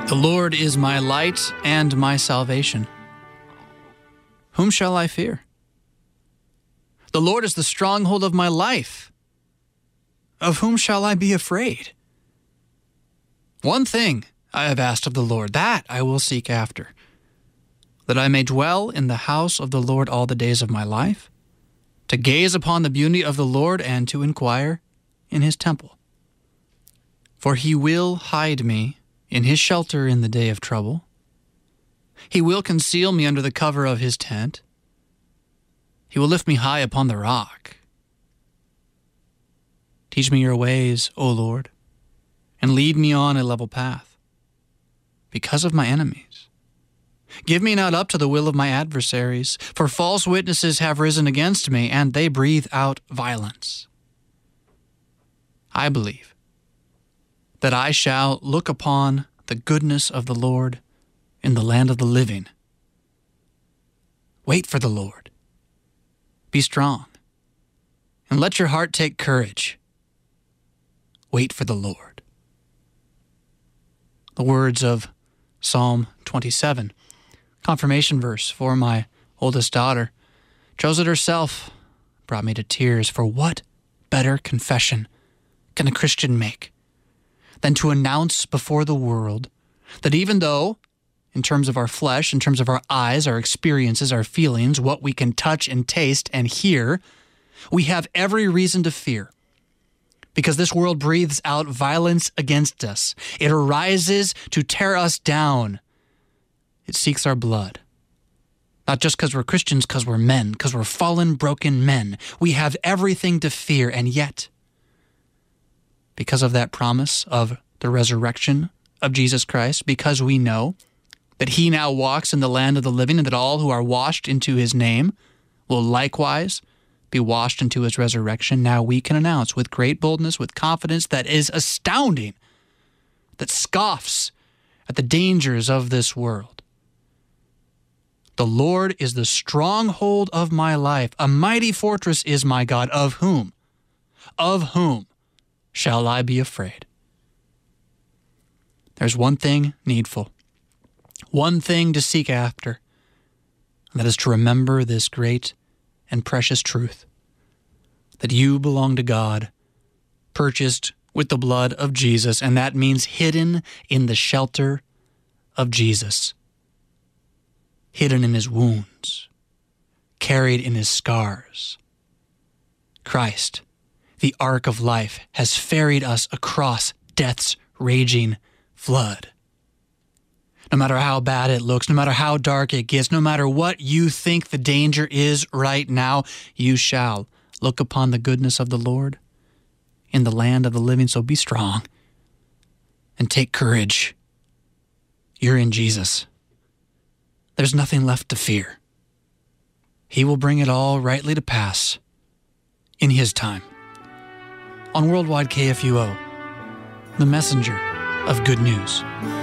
The Lord is my light and my salvation. Whom shall I fear? The Lord is the stronghold of my life. Of whom shall I be afraid? One thing I have asked of the Lord, that I will seek after, that I may dwell in the house of the Lord all the days of my life, to gaze upon the beauty of the Lord and to inquire in his temple. For he will hide me in his shelter in the day of trouble. He will conceal me under the cover of his tent. He will lift me high upon the rock. Teach me your ways, O Lord, and lead me on a level path, because of my enemies. Give me not up to the will of my adversaries, for false witnesses have risen against me, and they breathe out violence. I believe that I shall look upon the goodness of the Lord in the land of the living. Wait for the Lord. Be strong, and let your heart take courage. Wait for the Lord. The words of Psalm 27, confirmation verse for my oldest daughter, chose it herself, brought me to tears. For what better confession can a Christian make than to announce before the world that even though, in terms of our flesh, in terms of our eyes, our experiences, our feelings, what we can touch and taste and hear, we have every reason to fear, because this world breathes out violence against us. It arises to tear us down. It seeks our blood. Not just because we're Christians, because we're men, because we're fallen, broken men. We have everything to fear, and yet, because of that promise of the resurrection of Jesus Christ, because we know that he now walks in the land of the living and that all who are washed into his name will likewise be washed into his resurrection, now we can announce with great boldness, with confidence that is astounding, that scoffs at the dangers of this world. The Lord is the stronghold of my life. A mighty fortress is my God. Of whom shall I be afraid? There's one thing needful, one thing to seek after, and that is to remember this great and precious truth, that you belong to God, purchased with the blood of Jesus, and that means hidden in the shelter of Jesus, hidden in his wounds, carried in his scars. Christ, the ark of life, has ferried us across death's raging flood. No matter how bad it looks, no matter how dark it gets, no matter what you think the danger is right now, you shall look upon the goodness of the Lord in the land of the living. So be strong and take courage. You're in Jesus. There's nothing left to fear. He will bring it all rightly to pass in his time. On Worldwide KFUO, the messenger of good news.